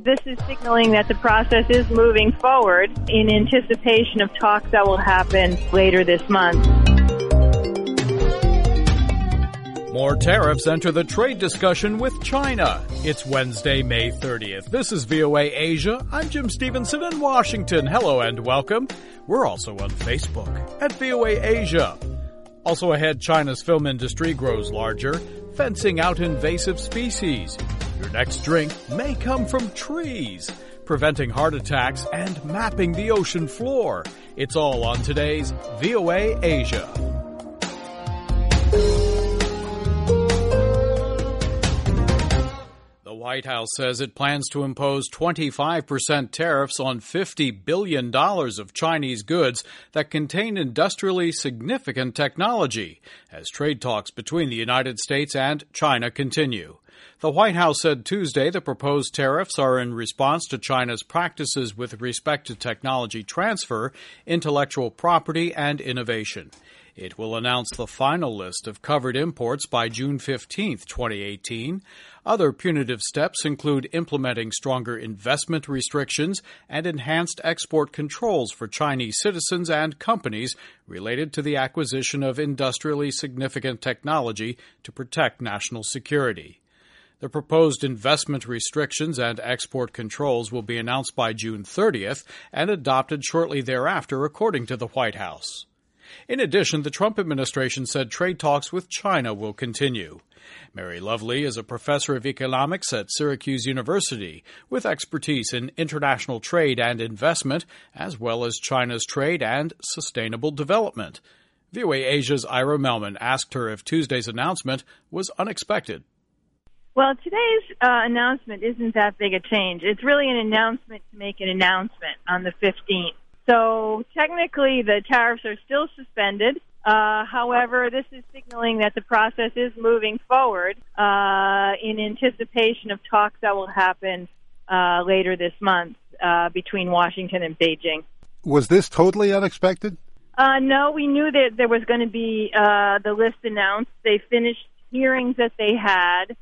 This is signaling that the process is moving forward in anticipation of talks that will happen later this month. More tariffs enter the trade discussion with China. It's Wednesday, May 30th. This is VOA Asia. I'm Jim Stevenson in Washington. Hello and welcome. We're also on Facebook at VOA Asia. Also ahead, China's film industry grows larger, fencing out invasive species. Your next drink may come from trees, preventing heart attacks and mapping the ocean floor. It's all on today's VOA Asia. The White House says it plans to impose 25% tariffs on $50 billion of Chinese goods that contain industrially significant technology, as trade talks between the United States and China continue. The White House said Tuesday the proposed tariffs are in response to China's practices with respect to technology transfer, intellectual property, and innovation. It will announce the final list of covered imports by June 15, 2018. Other punitive steps include implementing stronger investment restrictions and enhanced export controls for Chinese citizens and companies related to the acquisition of industrially significant technology to protect national security. The proposed investment restrictions and export controls will be announced by June 30th and adopted shortly thereafter, according to the White House. In addition, the Trump administration said trade talks with China will continue. Mary Lovely is a professor of economics at Syracuse University with expertise in international trade and investment, as well as China's trade and sustainable development. VOA Asia's Ira Melman asked her if Tuesday's announcement was unexpected. Well, today's announcement isn't that big a change. It's really an announcement to make an announcement on the 15th. So technically the tariffs are still suspended. However, this is signaling that the process is moving forward in anticipation of talks that will happen later this month between Washington and Beijing. Was this totally unexpected? No, we knew that there was going to be the list announced. They finished hearings that they had.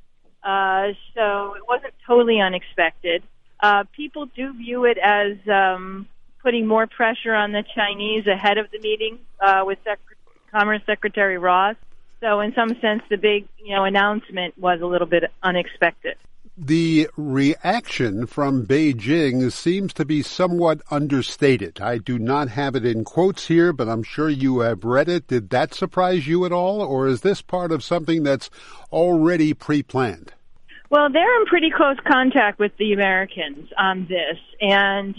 So it wasn't totally unexpected. People do view it as putting more pressure on the Chinese ahead of the meeting with Commerce Secretary Ross. So in some sense, the big announcement was a little bit unexpected. The reaction from Beijing seems to be somewhat understated. I do not have it in quotes here, but I'm sure you have read it. Did that surprise you at all, or is this part of something that's already pre-planned? Well, they're in pretty close contact with the Americans on this, and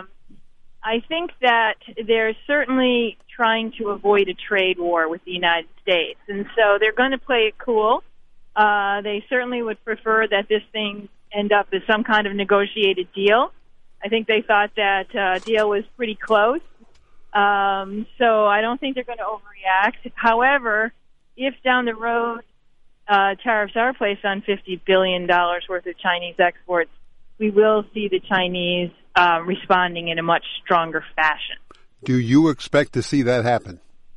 I think that they're certainly trying to avoid a trade war with the United States, and so they're going to play it cool. They certainly would prefer that this thing end up as some kind of negotiated deal. I think they thought that deal was pretty close. So I don't think they're going to overreact. However, if down the road tariffs are placed on $50 billion worth of Chinese exports, we will see the Chinese responding in a much stronger fashion. Do you expect to see that happen?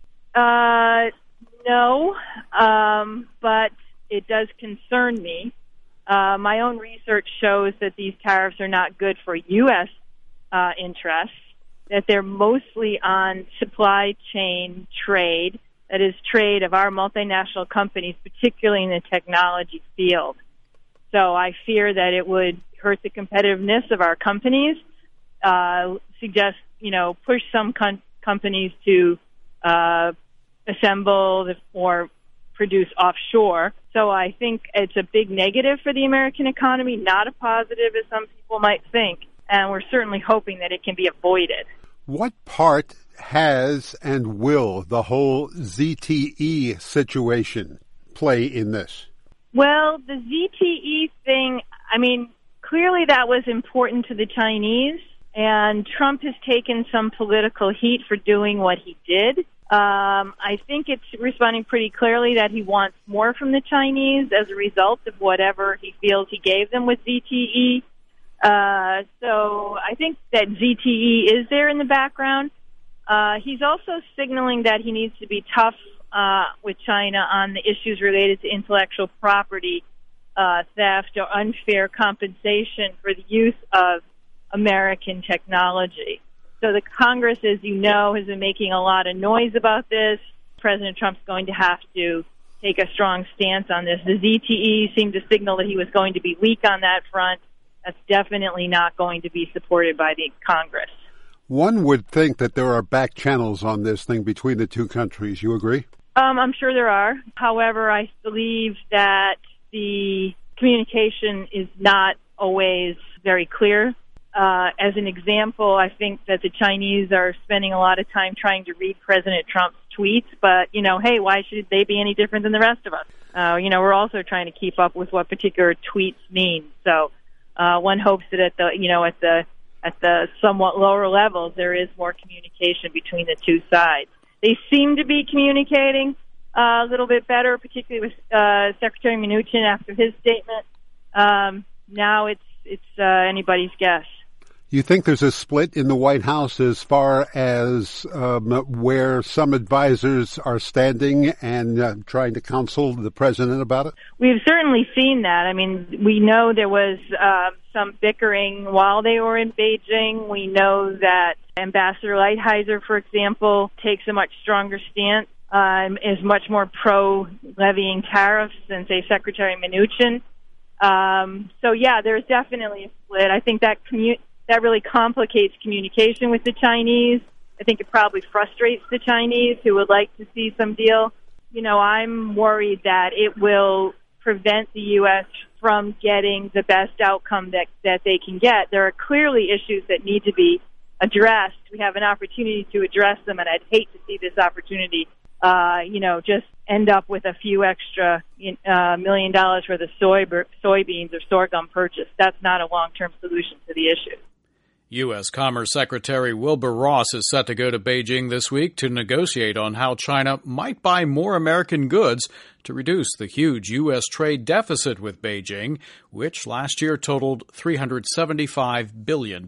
No, but it does concern me. My own research shows that these tariffs are not good for U.S. Interests, that they're mostly on supply chain trade, that is trade of our multinational companies, particularly in the technology field. So I fear that it would hurt the competitiveness of our companies, suggest, push some companies to assemble or produce offshore. So I think it's a big negative for the American economy, not a positive as some people might think. And we're certainly hoping that it can be avoided. What part has and will the whole ZTE situation play in this? Well, the ZTE thing, clearly that was important to the Chinese, and Trump has taken some political heat for doing what he did. I think it's responding pretty clearly that he wants more from the Chinese as a result of whatever he feels he gave them with ZTE. So I think that ZTE is there in the background. He's also signaling that he needs to be tough with China on the issues related to intellectual property theft or unfair compensation for the use of American technology. So the Congress, as you know, has been making a lot of noise about this. President Trump's going to have to take a strong stance on this. The ZTE seemed to signal that he was going to be weak on that front. That's definitely not going to be supported by the Congress. One would think that there are back channels on this thing between the two countries. You agree? I'm sure there are. However, I believe that the communication is not always very clear. As an example, I think that the Chinese are spending a lot of time trying to read President Trump's tweets, but, hey, why should they be any different than the rest of us? We're also trying to keep up with what particular tweets mean. So one hopes that at the somewhat lower levels, there is more communication between the two sides. They seem to be communicating a little bit better, particularly with Secretary Mnuchin after his statement. Now it's anybody's guess. You think there's a split in the White House as far as where some advisors are standing and trying to counsel the president about it? We've certainly seen that. I mean, we know there was some bickering while they were in Beijing. We know that Ambassador Lighthizer, for example, takes a much stronger stance, is much more pro-levying tariffs than, say, Secretary Mnuchin. So, yeah, there's definitely a split. I think that that really complicates communication with the Chinese. I think it probably frustrates the Chinese who would like to see some deal. I'm worried that it will prevent the U.S. from getting the best outcome that they can get. There are clearly issues that need to be addressed. We have an opportunity to address them, and I'd hate to see this opportunity, just end up with a few extra $1 million worth of soybeans or sorghum purchase. That's not a long-term solution to the issue. U.S. Commerce Secretary Wilbur Ross is set to go to Beijing this week to negotiate on how China might buy more American goods to reduce the huge U.S. trade deficit with Beijing, which last year totaled $375 billion.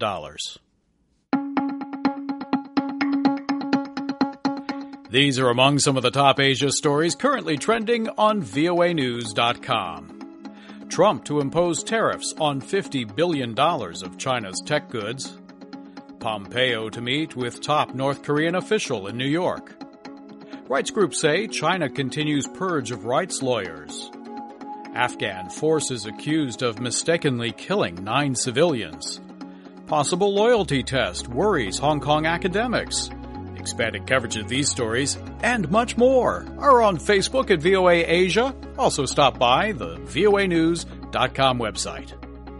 These are among some of the top Asia stories currently trending on voanews.com. Trump to impose tariffs on $50 billion of China's tech goods. Pompeo to meet with top North Korean official in New York. Rights groups say China continues purge of rights lawyers. Afghan forces accused of mistakenly killing 9 civilians. Possible loyalty test worries Hong Kong academics. Expanded coverage of these stories and much more are on Facebook at VOA Asia. Also stop by the voanews.com website.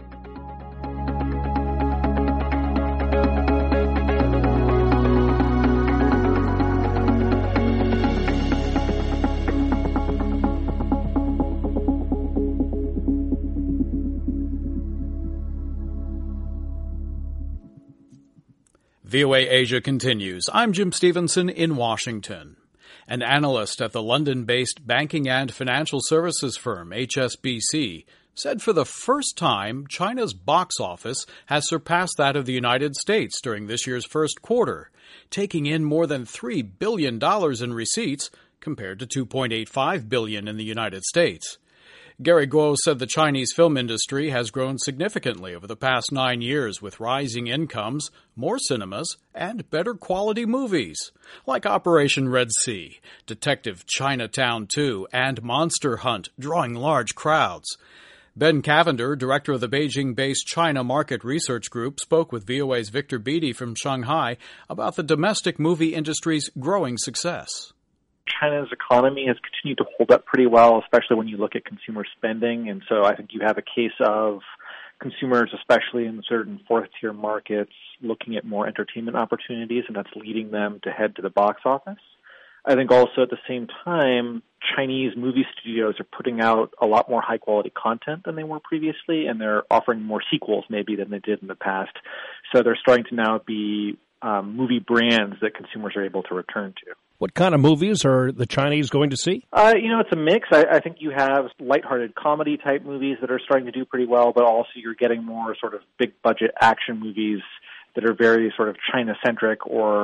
VOA Asia continues. I'm Jim Stevenson in Washington. An analyst at the London-based banking and financial services firm HSBC said for the first time China's box office has surpassed that of the United States during this year's first quarter, taking in more than $3 billion in receipts compared to $2.85 billion in the United States. Gary Guo said the Chinese film industry has grown significantly over the past 9 years with rising incomes, more cinemas, and better quality movies, like Operation Red Sea, Detective Chinatown 2, and Monster Hunt, drawing large crowds. Ben Cavender, director of the Beijing-based China Market Research Group, spoke with VOA's Victor Beattie from Shanghai about the domestic movie industry's growing success. China's economy has continued to hold up pretty well, especially when you look at consumer spending. And so I think you have a case of consumers, especially in certain fourth-tier markets, looking at more entertainment opportunities, and that's leading them to head to the box office. I think also at the same time, Chinese movie studios are putting out a lot more high-quality content than they were previously, and they're offering more sequels maybe than they did in the past. So they're starting to now be movie brands that consumers are able to return to. What kind of movies are the Chinese going to see? It's a mix. I think you have lighthearted comedy-type movies that are starting to do pretty well, but also you're getting more sort of big-budget action movies that are very sort of China-centric or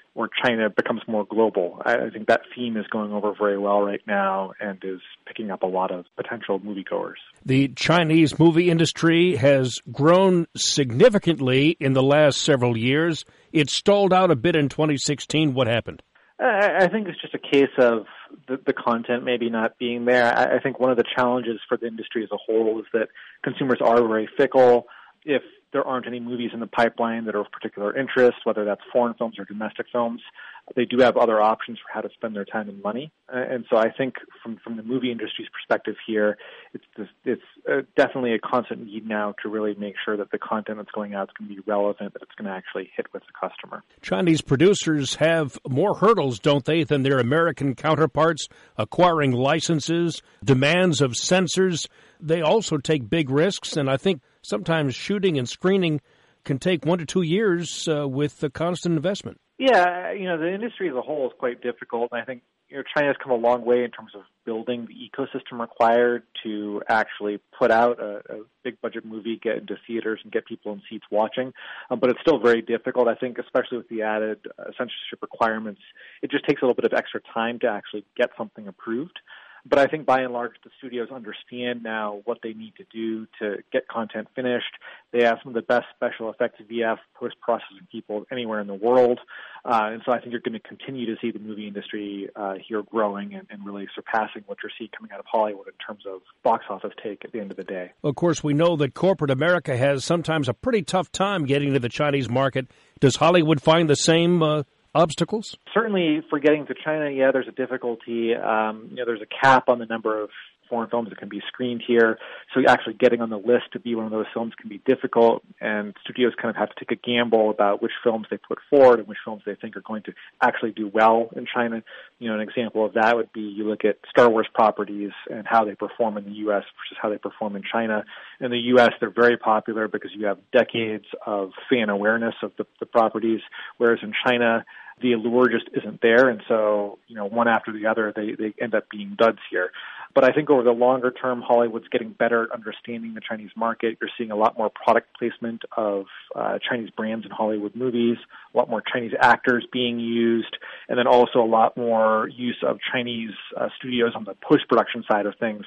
or China becomes more global. I think that theme is going over very well right now and is picking up a lot of potential moviegoers. The Chinese movie industry has grown significantly in the last several years. It stalled out a bit in 2016. What happened? I think it's just a case of the content maybe not being there. I think one of the challenges for the industry as a whole is that consumers are very fickle. If there aren't any movies in the pipeline that are of particular interest, whether that's foreign films or domestic films, they do have other options for how to spend their time and money. And so I think from the movie industry's perspective here, it's definitely a constant need now to really make sure that the content that's going out is going to be relevant, that it's going to actually hit with the customer. Chinese producers have more hurdles, don't they, than their American counterparts, acquiring licenses, demands of censors. They also take big risks, and I think sometimes shooting and screening can take 1 to 2 years with the constant investment. Yeah, the industry as a whole is quite difficult, and I think China has come a long way in terms of building the ecosystem required to actually put out a big budget movie, get into theaters, and get people in seats watching. But it's still very difficult. I think, especially with the added censorship requirements, it just takes a little bit of extra time to actually get something approved. But I think by and large, the studios understand now what they need to do to get content finished. They have some of the best special effects VF post-processing people anywhere in the world. And so I think you're going to continue to see the movie industry here growing and really surpassing what you're seeing coming out of Hollywood in terms of box office take at the end of the day. Of course, we know that corporate America has sometimes a pretty tough time getting to the Chinese market. Does Hollywood find the same obstacles? Certainly for getting to China, yeah, there's a difficulty. There's a cap on the number of foreign films that can be screened here. So actually getting on the list to be one of those films can be difficult, and studios kind of have to take a gamble about which films they put forward and which films they think are going to actually do well in China. An example of that would be you look at Star Wars properties and how they perform in the U.S. versus how they perform in China. In the U.S., they're very popular because you have decades of fan awareness of the properties, whereas in China, the allure just isn't there, and so, one after the other, they end up being duds here. But I think over the longer term, Hollywood's getting better at understanding the Chinese market. You're seeing a lot more product placement of Chinese brands in Hollywood movies, a lot more Chinese actors being used, and then also a lot more use of Chinese studios on the post-production side of things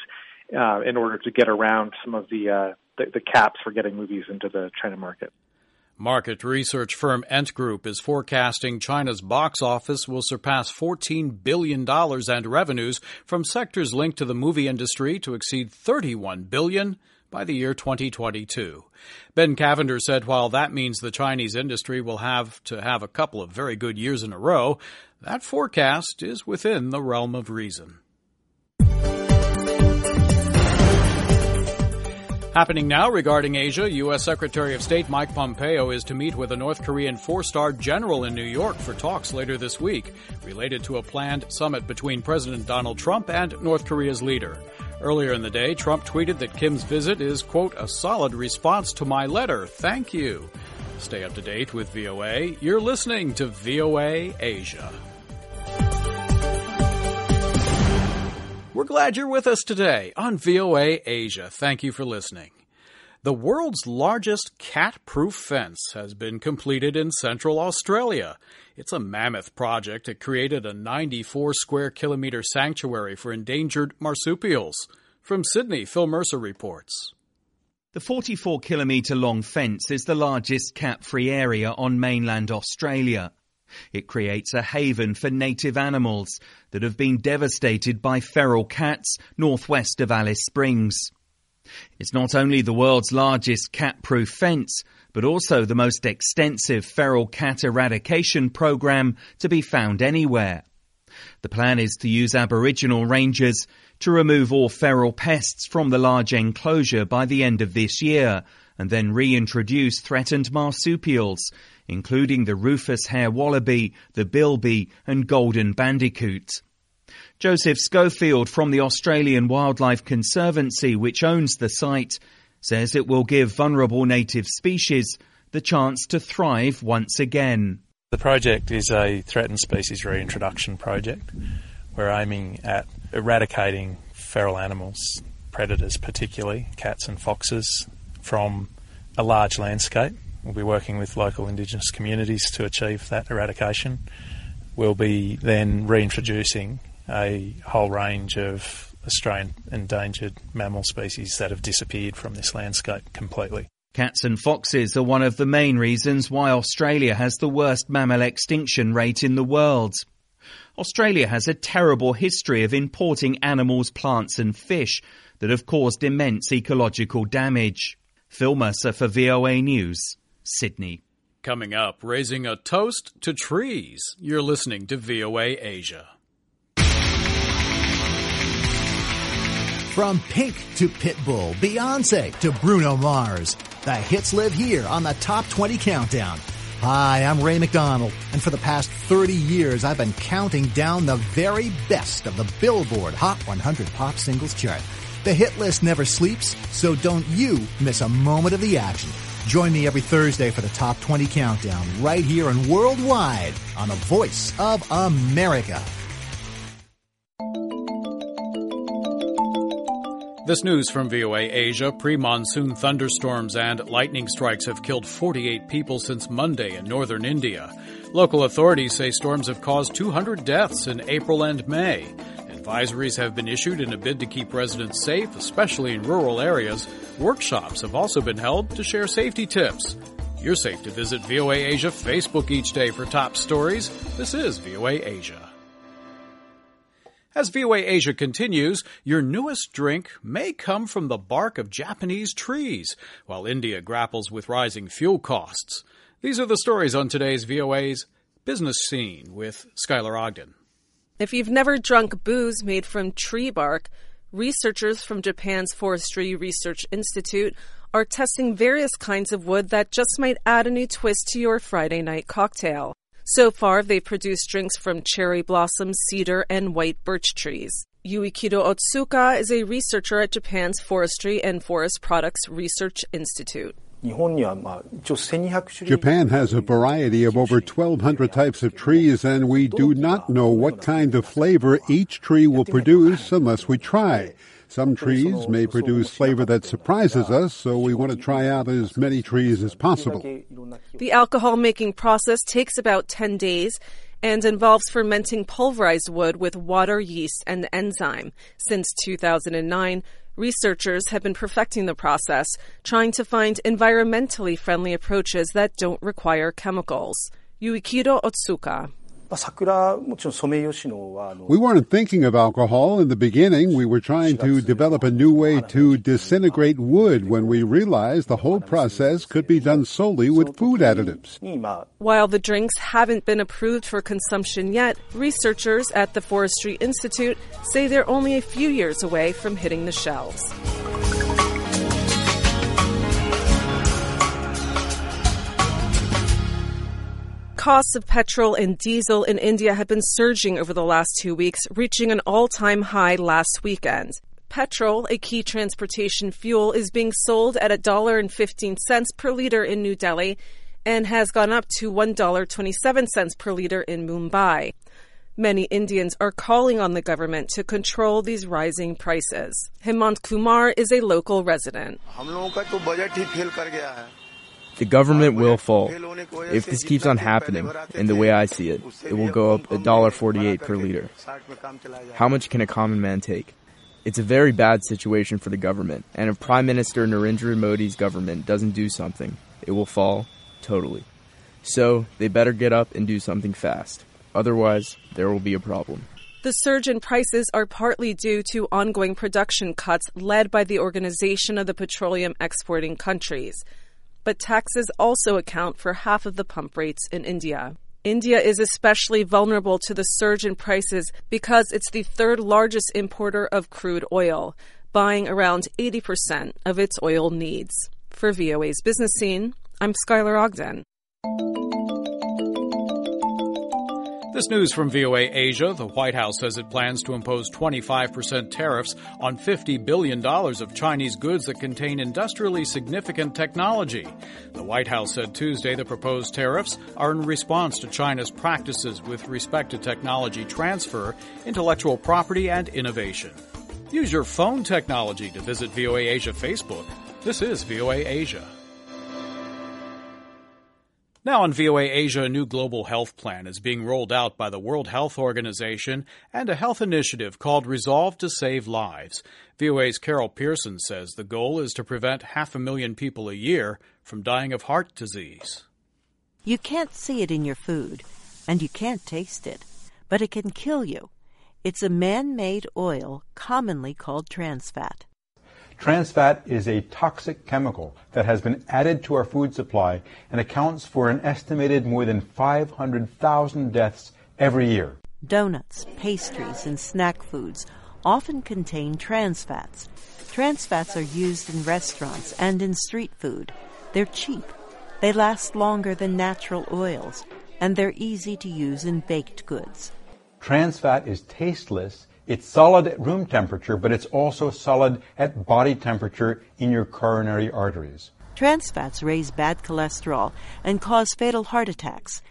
in order to get around some of the caps for getting movies into the China market. Market research firm Ent Group is forecasting China's box office will surpass $14 billion and revenues from sectors linked to the movie industry to exceed $31 billion by the year 2022. Ben Cavender said while that means the Chinese industry will have to have a couple of very good years in a row, that forecast is within the realm of reason. Happening now regarding Asia, U.S. Secretary of State Mike Pompeo is to meet with a North Korean four-star general in New York for talks later this week, related to a planned summit between President Donald Trump and North Korea's leader. Earlier in the day, Trump tweeted that Kim's visit is, quote, a solid response to my letter. Thank you. Stay up to date with VOA. You're listening to VOA Asia. We're glad you're with us today on VOA Asia. Thank you for listening. The world's largest cat-proof fence has been completed in Central Australia. It's a mammoth project that created a 94-square-kilometre sanctuary for endangered marsupials. From Sydney, Phil Mercer reports. The 44-kilometre-long fence is the largest cat-free area on mainland Australia. It creates a haven for native animals that have been devastated by feral cats northwest of Alice Springs. It's not only the world's largest cat-proof fence, but also the most extensive feral cat eradication program to be found anywhere. The plan is to use Aboriginal rangers to remove all feral pests from the large enclosure by the end of this year, and then reintroduce threatened marsupials, including the rufous hare wallaby, the bilby and golden bandicoot. Joseph Schofield from the Australian Wildlife Conservancy, which owns the site, says it will give vulnerable native species the chance to thrive once again. The project is a threatened species reintroduction project. We're aiming at eradicating feral animals, predators particularly, cats and foxes, from a large landscape We'll be working with local Indigenous communities to achieve that eradication. We'll be then reintroducing a whole range of Australian endangered mammal species that have disappeared from this landscape completely. Cats and foxes are one of the main reasons why Australia has the worst mammal extinction rate in the world. Australia has a terrible history of importing animals, plants and fish that have caused immense ecological damage. Phil Mercer for VOA News, Sydney. Coming up, raising a toast to trees. You're listening to VOA Asia. From Pink to Pitbull, Beyonce to Bruno Mars, the hits live here on the Top 20 Countdown. Hi, I'm Ray McDonald, and for the past 30 years I've been counting down the very best of the Billboard Hot 100 Pop Singles chart. The hit list never sleeps, so don't you miss a moment of the action. Join me every Thursday for the Top 20 Countdown, right here and worldwide on the Voice of America. This news from VOA Asia. Pre-monsoon thunderstorms and lightning strikes have killed 48 people since Monday in northern India. Local authorities say storms have caused 200 deaths in April and May. Advisories have been issued in a bid to keep residents safe, especially in rural areas. Workshops have also been held to share safety tips. You're safe to visit VOA Asia Facebook each day for top stories. This is VOA Asia. As VOA Asia continues, your newest drink may come from the bark of Japanese trees, while India grapples with rising fuel costs. These are the stories on today's VOA's Business Scene with Skylar Ogden. If you've never drunk booze made from tree bark, researchers from Japan's Forestry Research Institute are testing various kinds of wood that just might add a new twist to your Friday night cocktail. So far, they've produced drinks from cherry blossom, cedar, and white birch trees. Yuikido Otsuka is a researcher at Japan's Forestry and Forest Products Research Institute. Japan has a variety of over 1,200 types of trees, and we do not know what kind of flavor each tree will produce unless we try. Some trees may produce flavor that surprises us, so we want to try out as many trees as possible. The alcohol-making process takes about 10 days and involves fermenting pulverized wood with water, yeast, and enzyme. Since 2009, researchers have been perfecting the process, trying to find environmentally friendly approaches that don't require chemicals. Yuikido Otsuka. We weren't thinking of alcohol in the beginning. We were trying to develop a new way to disintegrate wood when we realized the whole process could be done solely with food additives. While the drinks haven't been approved for consumption yet, researchers at the Forestry Institute say they're only a few years away from hitting the shelves. Costs of petrol and diesel in India have been surging over the last 2 weeks, reaching an all-time high last weekend. Petrol, a key transportation fuel, is being sold at $1.15 per liter in New Delhi and has gone up to $1.27 per liter in Mumbai. Many Indians are calling on the government to control these rising prices. Hemant Kumar is a local resident. The government will fall. If this keeps on happening, and the way I see it, it will go up $1.48 per liter. How much can a common man take? It's a very bad situation for the government, and if Prime Minister Narendra Modi's government doesn't do something, it will fall totally. So, they better get up and do something fast. Otherwise, there will be a problem. The surge in prices are partly due to ongoing production cuts led by the Organization of the Petroleum Exporting Countries. But taxes also account for half of the pump rates in India. India is especially vulnerable to the surge in prices because it's the third largest importer of crude oil, buying around 80% of its oil needs. For VOA's Business Scene, I'm Skylar Ogden. This news from VOA Asia. The White House says it plans to impose 25% tariffs on $50 billion of Chinese goods that contain industrially significant technology. The White House said Tuesday the proposed tariffs are in response to China's practices with respect to technology transfer, intellectual property, and innovation. Use your phone technology to visit VOA Asia Facebook. This is VOA Asia. Now on VOA Asia, a new global health plan is being rolled out by the World Health Organization and a health initiative called Resolve to Save Lives. VOA's Carol Pearson says the goal is to prevent 500,000 people a year from dying of heart disease. You can't see it in your food, and you can't taste it, but it can kill you. It's a man-made oil commonly called trans fat. Trans fat is a toxic chemical that has been added to our food supply and accounts for an estimated more than 500,000 deaths every year. Donuts, pastries, and snack foods often contain trans fats. Trans fats are used in restaurants and in street food. They're cheap. They last longer than natural oils, and they're easy to use in baked goods. Trans fat is tasteless. It's solid at room temperature, but it's also solid at body temperature in your coronary arteries. Trans fats raise bad cholesterol and cause fatal heart attacks.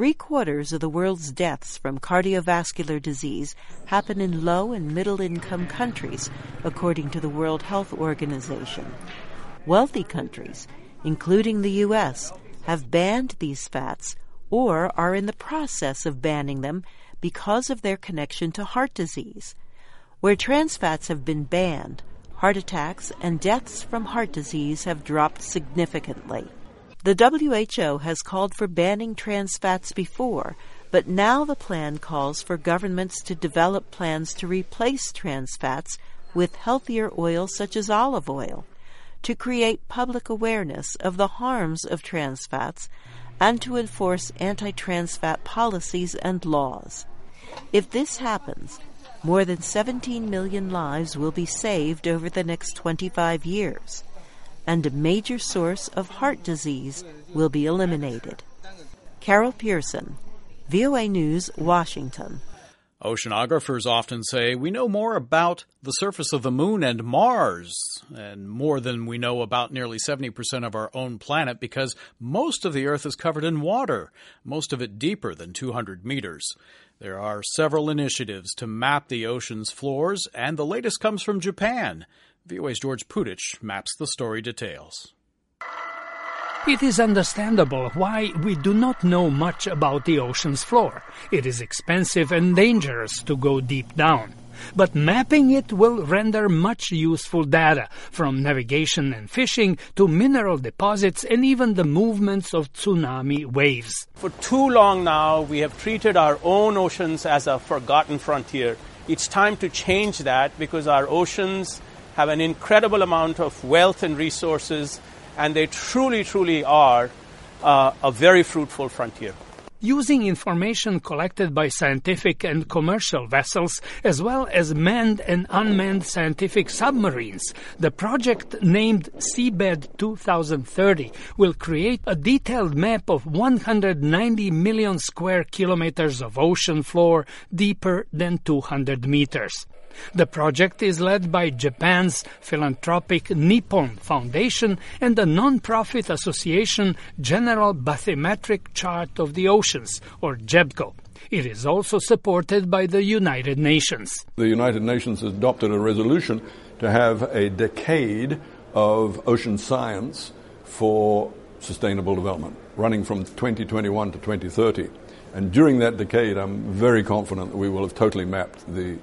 3/4 of the world's deaths from cardiovascular disease happen in low- and middle-income countries, according to the World Health Organization. Wealthy countries, including the U.S., have banned these fats or are in the process of banning them because of their connection to heart disease. Where trans fats have been banned, heart attacks and deaths from heart disease have dropped significantly. The WHO has called for banning trans fats before, but now the plan calls for governments to develop plans to replace trans fats with healthier oils such as olive oil, to create public awareness of the harms of trans fats, and to enforce anti-trans fat policies and laws. If this happens, more than 17 million lives will be saved over the next 25 years, and a major source of heart disease will be eliminated. Carol Pearson, VOA News, Washington. Oceanographers often say we know more about the surface of the moon and Mars, and more than we know about nearly 70% of our own planet, because most of the Earth is covered in water, most of it deeper than 200 meters. There are several initiatives to map the ocean's floors, and the latest comes from Japan. VOA's George Putich maps the story details. It is understandable why we do not know much about the ocean's floor. It is expensive and dangerous to go deep down. But mapping it will render much useful data, from navigation and fishing to mineral deposits and even the movements of tsunami waves. For too long now, we have treated our own oceans as a forgotten frontier. It's time to change that, because our oceans have an incredible amount of wealth and resources, and they truly, truly are a very fruitful frontier. Using information collected by scientific and commercial vessels, as well as manned and unmanned scientific submarines, the project named Seabed 2030 will create a detailed map of 190 million square kilometers of ocean floor deeper than 200 meters. The project is led by Japan's philanthropic Nippon Foundation and the non-profit association General Bathymetric Chart of the Oceans, or GEBCO. It is also supported by the United Nations. The United Nations has adopted a resolution to have a decade of ocean science for sustainable development, running from 2021 to 2030. And during that decade, I'm very confident that we will have totally mapped the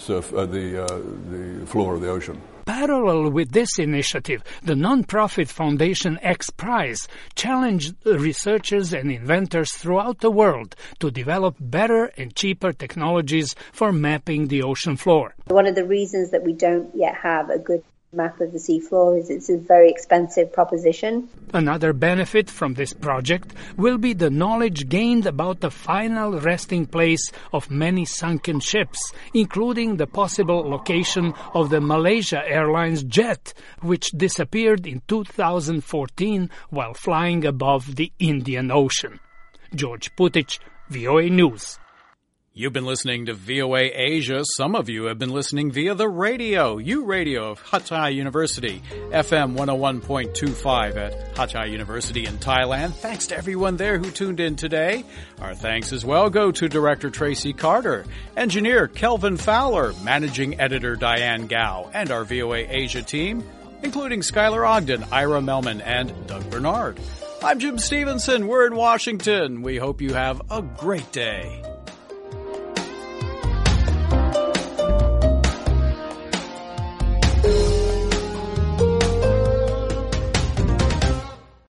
floor of the ocean. Parallel with this initiative, the non-profit foundation X Prize challenged researchers and inventors throughout the world to develop better and cheaper technologies for mapping the ocean floor. One of the reasons that we don't yet have a good map of the seafloor is it's a very expensive proposition. Another benefit from this project will be the knowledge gained about the final resting place of many sunken ships, including the possible location of the Malaysia Airlines jet, which disappeared in 2014 while flying above the Indian Ocean. George Putich, VOA News. You've been listening to VOA Asia. Some of you have been listening via the radio, U-Radio of Hatthayi University, FM 101.25 at Hatthayi University in Thailand. Thanks to everyone there who tuned in today. Our thanks as well go to Director Tracy Carter, Engineer Kelvin Fowler, Managing Editor Diane Gao, and our VOA Asia team, including Skylar Ogden, Ira Melman, and Doug Bernard. I'm Jim Stevenson. We're in Washington. We hope you have a great day.